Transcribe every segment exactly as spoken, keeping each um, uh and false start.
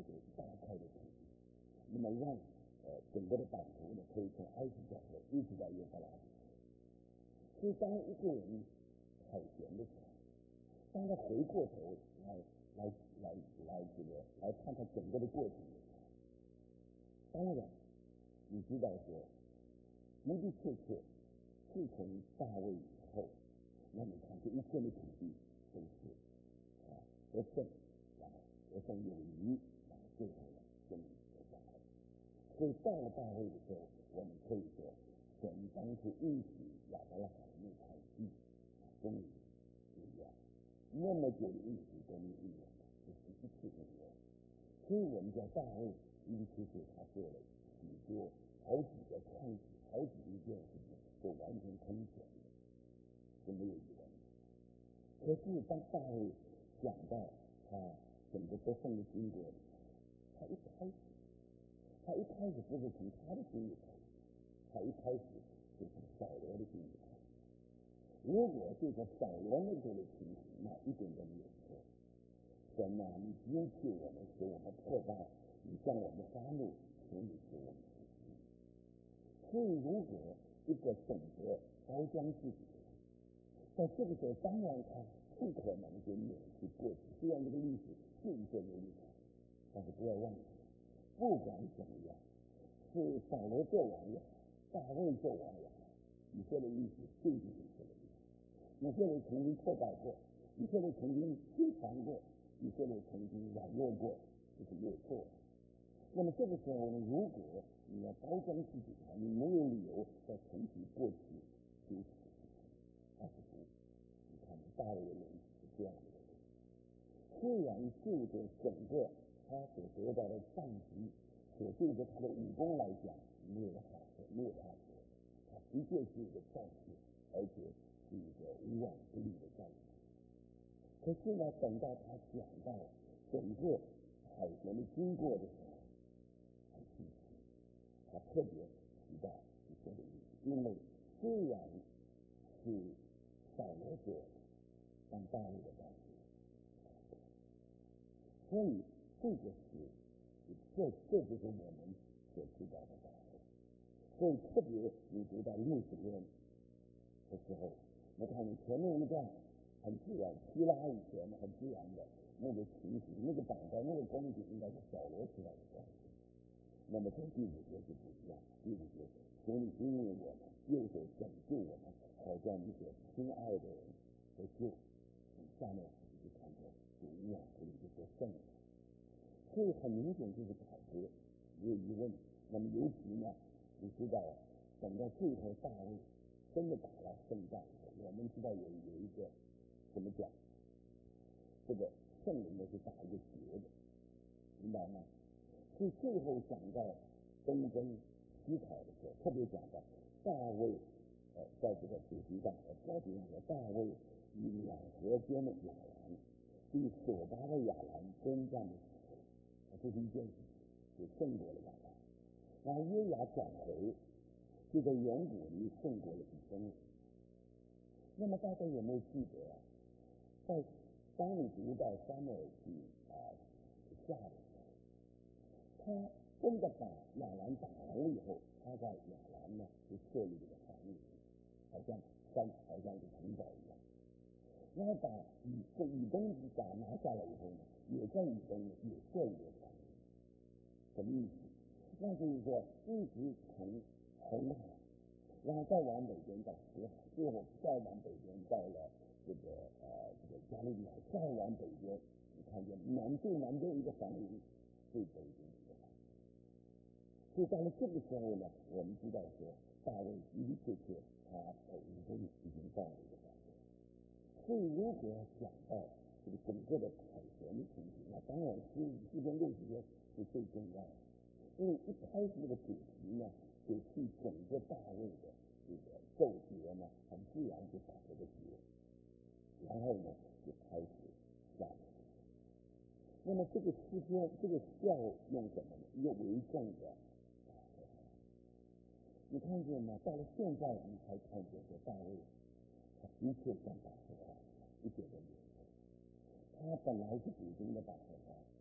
个大块的土地，那么让呃整个的版图呢可以从埃及角河一直到约法拉底。所以当一个人凯旋的时候，当他回过头来来来来这个来看看整个的过程的时候，当然你知道说的的确确自从大卫以后，那你看这一片的土地都是啊得胜，然后得胜有余，然后最后呢跟你得下来。所以到了大卫的时候，我们可以说神当初应许亚伯拉罕那块地终于应验，那么久的应许终于应验了，这是一次应验。所以我们叫大卫的的确确他做了许多好几个创始好几件事情都完全空前的，是没有疑问的。可是当大卫讲到他整个得胜的经过的时候，他一开始他一开始不是从他的经历开始，他一开始就从扫罗的经历开始。如果这个扫罗那时候的情形，那一点都没有错。神啊，你接替我们，使我们破败，你向我们发怒，求你使我们复兴。所以如果一个懂得包装自己的人，在这个时候当然他不可能就免去过去，虽然这个历史是一个历史，但是不要忘记，不管怎么样，是扫罗做王也好，大卫做王也好，以色列历史就是以色列历史。以色列曾经破败过，以色列曾经欺瞒过，以色列曾经软弱过，这是没有错的。那么这个时候呢，如果你要包装自己的话，你没有理由再重提过去羞耻的事情。二十五，你看大卫的人是这样的人，虽然就着整个他所得到的战绩，所对着他的武功来讲，没有好说，没有他说，他的确是一个战士，而且是一个无往不利的战士。可是呢，等到他讲到整个海旋的经过的时候，很清楚，他特别提到以色列历史，因为虽然是扫罗做当大卫的战士，所以这个是这这就是我们所知道的大卫。所以特别你读到六十篇的时候，你看你前面一段很自然，希拉以前很自然的那个情形，那个板带，那个光景应该是扫罗出来的光景。那么从第五节就不一样，第五节求你因为我们右手拯救我们，好像你所亲爱的人得救。从下面就看见主无往不利就得胜了。所以很明显就是凯歌，没有疑问。那么尤其呢，你知道等到最后大卫真的打了胜仗以后，我们知道有有一个怎么讲，这个圣人呢是打一个结的，明白吗？所以最后讲到东征西讨的时候，特别讲到大卫呃在这个主题上和标题上说，大卫以两河间的亚兰对所巴的亚兰征战的时候，这是一件事情，就胜过了亚兰。然后约雅转回，就在远古里胜过了以东。那么大家有没有记得啊？在当你读到撒母耳记啊下的时候，他真的把亚兰打完了以后，他在亚兰呢就设立了个防御，好像像好像一个城堡一样。然后把以这以东把拿下来以后呢，也在以东也设立了防御。什么意思？那就是说一直从红海，然后再往北边到死海，最后再往北边到了这个呃这个加利利海，再往北边，你看见南最南边一个防御，最北边一个防御。所以到了这个时候呢，我们知道说大卫的的确确他的武功已经到了一个高度。所以如果讲到这个整个的凯旋的情形，那当然是这篇六十篇是最重要的。因为一开始这个主题呢，就替整个大卫的这个奏节呢，很自然就打这个结，然后呢就开始下面。那么这个诗篇，这个调用什么呢？用为重的大和华。你看见吗？到了现在，你才看见说大卫，他的确像大和华一样，一点都没有错。他本来是普通的大和华，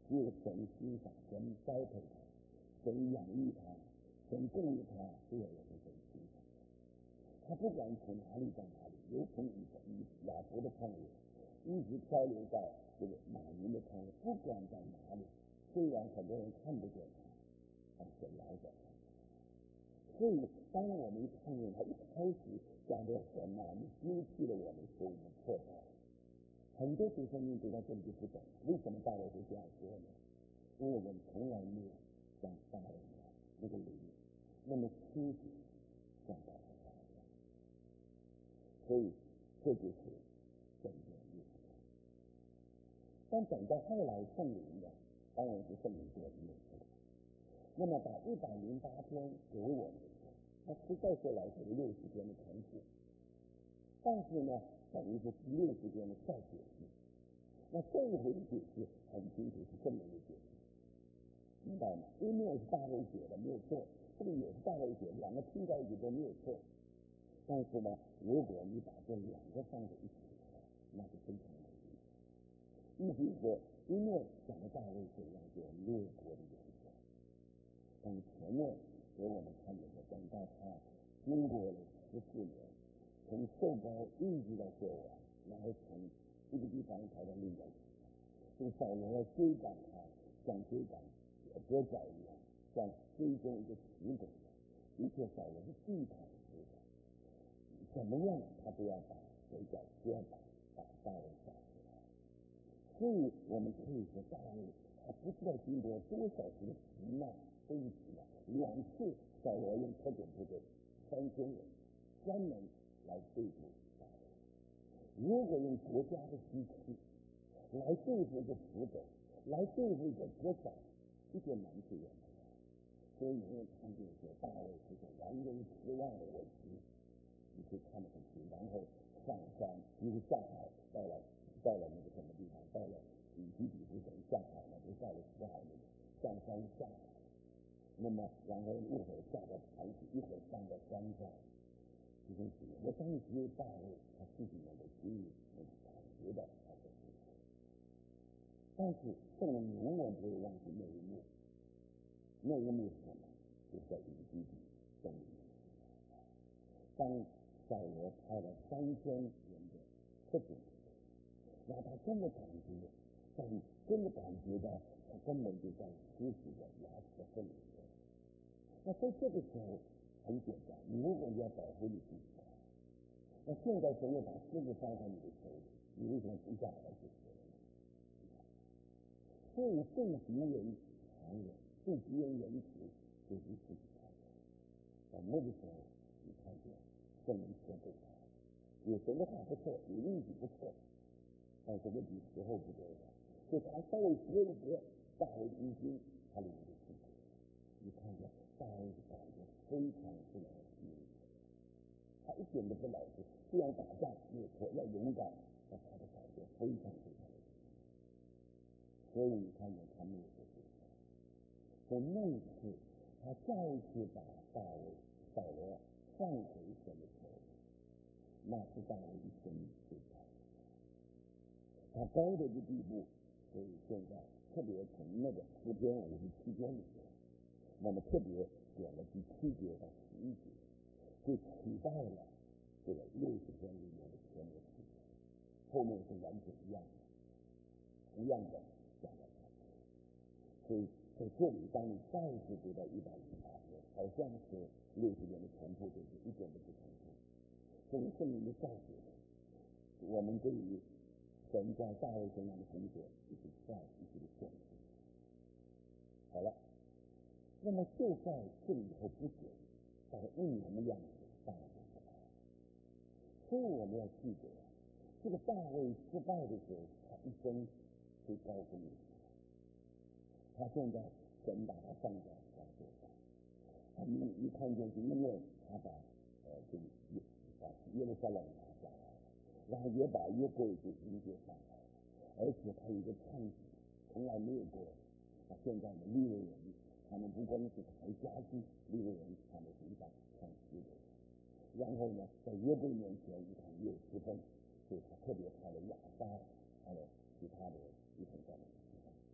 只有神欣赏、神栽培他、神养育他、神供应他，这样也是神欣赏。他不管从哪里到哪里，由从以以亚伯的旷野一直漂流到这个马云的旷野，不管到哪里，虽然很多人看不见他，但神来着他。所以当我们看见他一开始讲的神啊，你丢弃了我们，所以我们破坏了。很多学生命读到这里就不懂，为什么大卫会这样说呢？因为我们从来没有像大卫一样那个灵那么清楚像大卫一样，所以这就是真正的意思。但等到后来圣灵的，当然是圣灵给我们认识的。那么把一百零八天给我们，它实在说来是六十天的重复，但是呢，等于是六十天的再解释。那这一回的解释很清楚是圣灵的解释，明白吗？因为那是大卫写的没有错，这个也是大卫写的，两个拼在一起都没有错。但是呢，如果你把这两个放在一起的话，那就非常有意思。意思是说，因为讲的大卫怎样做列国的元首，等前面给我们看见的，等到他经过了十四年，从受膏一直到做完，然后从一个地方跑到另一个地方，这个扫罗追赶他，像追赶跛脚一样，像追踪一个死狗一样，的确扫罗是惧怕死狗，怎么样他都要把跛脚不要把把大卫杀死来。所以我们可以说大卫他不知道经过多少次的苦难悲喜啊，两次扫罗用特种部队三千人专门来对付大卫。如果用国家的机器来对付一个死狗，来对付一个跛脚，一点难处也没有。所以你会看见说大卫是个完人失望的伟人，你可以看得很清。然后上山，一直下海，到了到了那个什么地方，到了以基比斯城下海了，就到了十号那个上山下海。那么然后一会儿下到海底，一会儿上到山上，这些事我当时大卫他自己能够经历，能够感觉到他的事情。但是圣人永远不会忘记那一幕，那一幕是什么？就是在以基比圣灵。当扫罗派了三千人的特种部队，让他真的感觉，但真的感觉到他根本就在吃死的牙齿的份里面。那在这个时候很简单，你如果要保护你自己，那现在神又把狮子放在你的手里，你为什么不下来就死了呢？所以对敌人残忍，对敌人仁慈，就是自己残忍。在那个时候，你看见圣灵责备他，有神的话不错，有运气不错，但是问题时候不对了，所以他稍微学一学大卫一心，他里面就出来了。你看见大卫的感觉非常非常清楚，他一点都不老实，虽然打仗没有错，要勇敢，但他的感觉非常非常的清楚。所以你看见他没有这些，所以那一次他再一次把大卫扫罗放回神的手里，那是大卫一生最高的。他高的这地步，所以现在特别从那个诗篇五十七篇里面，那么特别点了第七节到十一节，就取代了这个六十篇里面的前面四节，后面是完全一样的，同样的讲了他。所以在这里，当你再一次读到一百零八篇，好像是六十年的重复，就是一点都不重复。这个圣灵的教训，我们对于神在大卫身上的工作，一直在一直的现实。好了，那么就在这以后不久，大概一年的样子，大卫就失败了。所以我们要记得，这个大卫失败的时候，他一生最高峰的时候，他现在神把他放在宝座上，他一一看见是因为他把呃这个把耶路撒冷拿下来了，然后也把约柜给迎接上来了，而且他有一个唱子，从来没有过。那现在的利未人，他们不光是抬家具，利未人他们平常唱诗的，然后呢，在约柜面前一看也有十分，所以他特别派了亚撒，还有其他的一同在那个地方。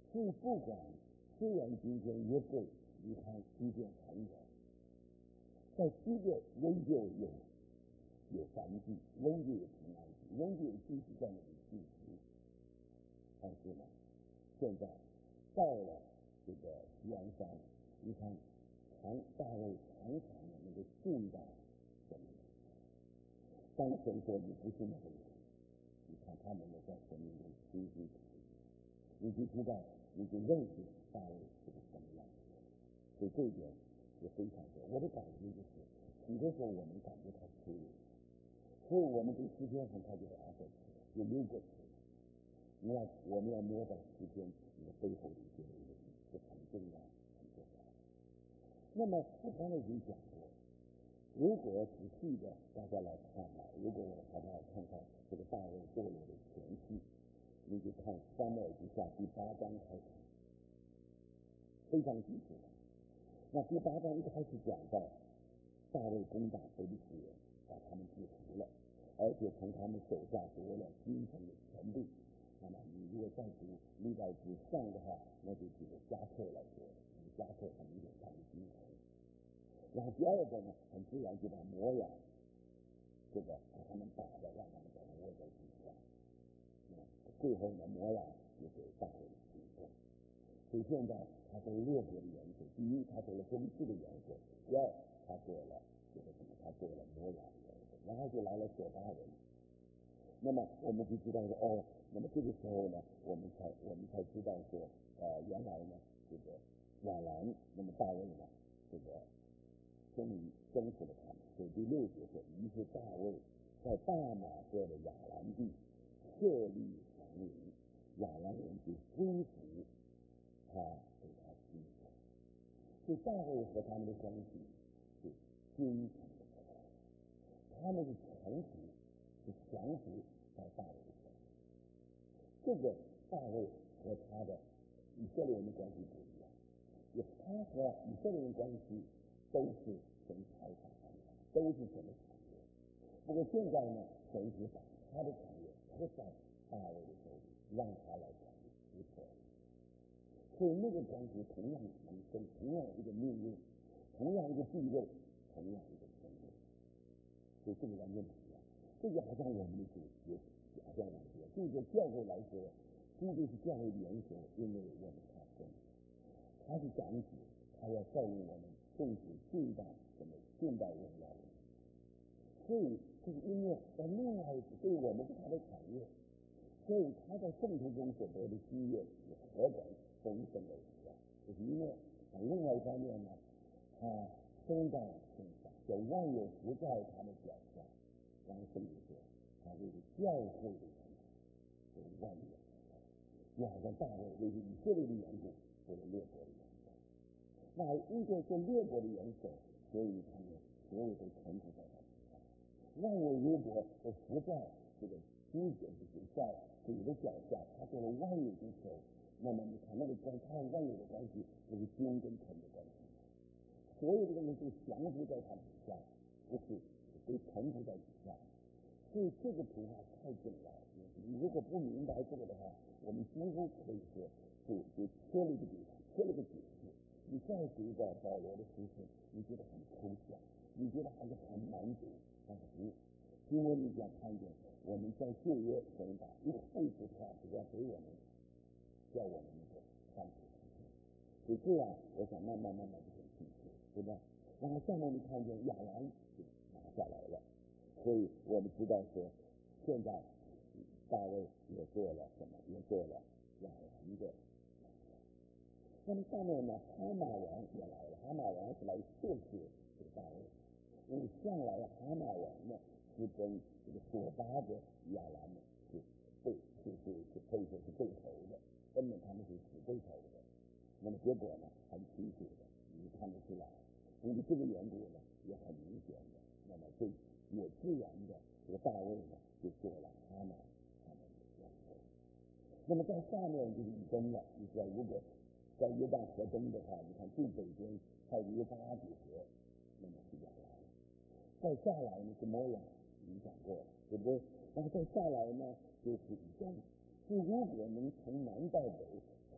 所以不管虽然今天约柜离开基甸很远，在基甸仍旧有有燔祭，仍旧有平安祭，仍旧有祭司在那里祭祀。但是呢，现在到了这个锡安山，你看常大卫常常的那个敬拜神，当神说你不是那个人，你看他们在神面前屈膝跪，你就知道，你就认识大卫是个什么样的人。所以这一点是非常的，我的感觉就是，有的时候我们感觉他虚伪，所以我们对诗篇很快就把它就溜过去了。你要我们要摸到诗篇你的背后的一些内容，是很重要很重要的。那么我刚才已经讲过，如果仔细的大家来看啊，如果我大家来看看这个大卫堕落的前期，你就看撒母耳记下第八章开始，非常清楚的。那第八章一开始讲到大卫攻打非利士人，把他们制服了，而且从他们手下夺了京城的全部。那么你如果再读历代志上的话，那就记得加特来说，加特很明显他们京城。然后第二个呢，很自然就把摩亚这个把他们打的让他们在窝在地上。嗯，最后呢，摩亚就给大卫行动。所以现在他做列国的元首，第一他做了中期的元首，第二他做了这个什么？他做了摩亚的元首，然后就来了索巴人。那么我们就知道说，哦，那么这个时候呢，我们才我们才知道说，呃，原来呢，这个亚兰，那么大卫呢，这个终于征服了他们。所以第六节说，于是大卫在大马色的亚兰地设立防营，亚兰人就归服他，给他居住。所以大卫和他们的关系是真诚的和好，他们是臣服，是降服在大卫的身上。这个大卫和他的以色列人的关系不一样，也他和以色列人关系都是神财产安排，都是神的产业。不过现在呢，神是把他的产业托在大卫的手里，让他来管理支配。所以那个关系同样能跟同样一个命运，同样一个地位，同样一个权利。所以这个完全不一样。这就好像我们的主也好像我们说，这个教会来说，基督是教会的元首，因为我们他生，他是长子，他要带领我们正式进到什么进到荣耀里。所以这个音乐在另外一个对我们是他的产业，所以他在圣徒中所得的基业是何等丰盛的荣耀。这是因为在另外一方面呢，他生在身上，叫万有伏在他的脚下。刚才圣经说，他为了教会的缘故，为万有，就好像大卫为了以色列的缘故，为了列国的缘故。那因为是列国的元首，所以他们所有都臣服在他身上。万有如果是伏在这个基者之在主的脚下，他做了万有之首，那么你看那个关他和万有的关系就是君跟臣的关系。所有的东西都降服在他底下，不是被臣服在底下。所以这个图画太重要了。你如果不明白这个的话，我们几乎可以说就就缺了一个地方，缺了一个解释。你再读到保罗的书信，你觉得很抽象，你觉得还是很难读，但是不，因为你想看见我们在旧约神把一幅一幅画只要给我们，叫我们那个看出来。所以这样，我想慢慢慢慢就很清楚，对吧？然后下面你看见亚兰就拿下来了，所以我们知道说，现在大卫也做了什么？也做了亚兰的。那么下面呢，哈马王也来了。哈马王是来测试这个大卫，因为向来哈马王呢是跟这个索巴的亚兰呢是对，是是是可以说是对头的，根本他们是死对头的。那么结果呢，很清楚的，你看得出来，因为这个缘故呢，也很明显的。那么最也自然的，这个大卫呢就做了哈马他们的元首。那么在下面就是以东了，你知道，如果在约旦河东的话，你看最北边还有约旦阿底河，那么是亚兰。再下来呢是摩亚，已经讲过了，对不对？然后再下来呢就是以东。所以如果能从南到北，从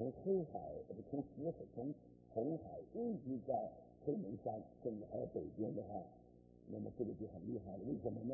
从黑海，从死海，从红海一直在黑门山，甚至还有北边的话，那么这个就很厉害了。为什么呢？